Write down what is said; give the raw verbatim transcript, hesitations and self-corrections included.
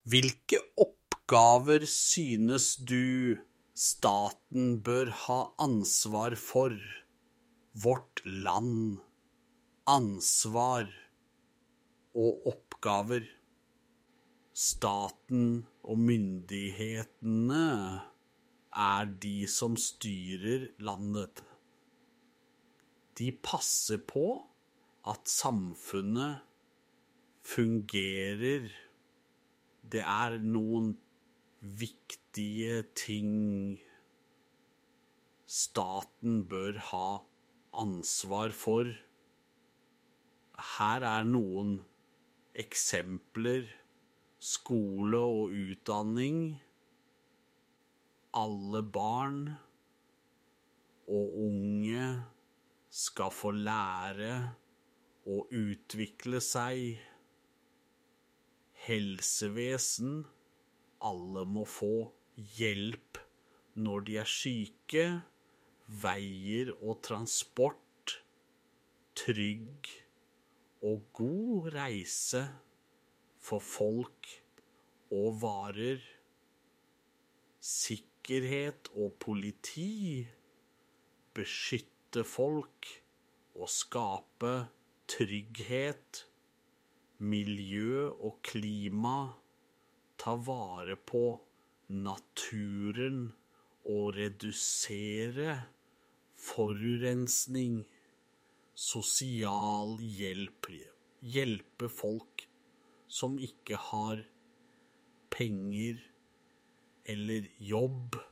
Hvilke oppgaver synes du staten bør ha ansvar for? Vårt land, ansvar og oppgaver. Staten og myndighetene er de som styrer landet. De passer på at samfunnet fungerer. Det er noen viktige ting staten bør ha ansvar for. Her er noen eksempler: skole og utdanning. Alle barn og unge skal få lære å utvikle seg. Helsevesen. Alle må få hjelp når de er syke. Veier og transport. Trygg og god reise for folk og varer. Sikkerhet og politi. Beskytte folk og skape trygghet. Miljø og klima. Ta vare på naturen og redusere forurensning. Sosial hjelp. Hjelpe folk som ikke har penger eller jobb.